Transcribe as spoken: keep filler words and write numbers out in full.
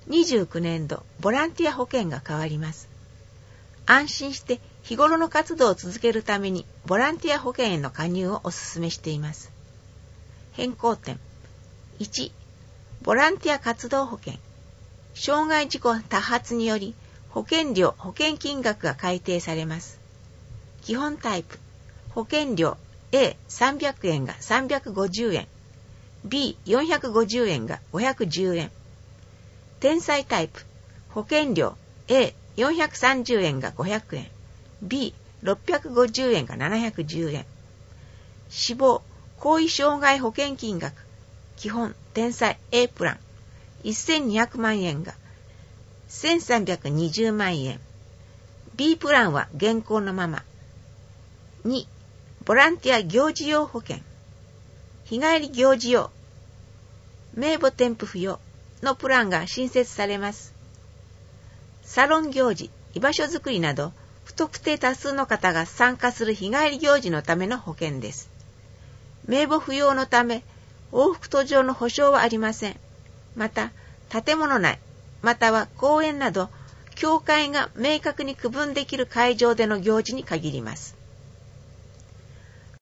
にじゅうきゅうねんど、ボランティア保険が変わります。安心して日頃の活動を続けるためにボランティア保険への加入をお勧めしています。変更点。いち、ボランティア活動保険。傷害事故多発により保険料・保険金額が改定されます。基本タイプ。保険料 Aさんびゃくえんがさんびゃくごじゅうえん、Bよんひゃくごじゅうえんがごひゃくじゅうえん。天災タイプ。保険料 Aよんひゃくさんじゅうえんがごひゃくえん、Bろっぴゃくごじゅうえんがななひゃくじゅうえん。死亡・後遺障害保険金額。基本・天災 A プランせんにひゃくまんえんがせんさんびゃくにじゅうまんえん。B プランは現行のまま。に、ボランティア行事用保険。日帰り行事用、名簿添付不要のプランが新設されます。サロン行事、居場所づくりなど、不特定多数の方が参加する日帰り行事のための保険です。名簿不要のため、往復途上の保証はありません。また、建物内、または公園など、境界が明確に区分できる会場での行事に限ります。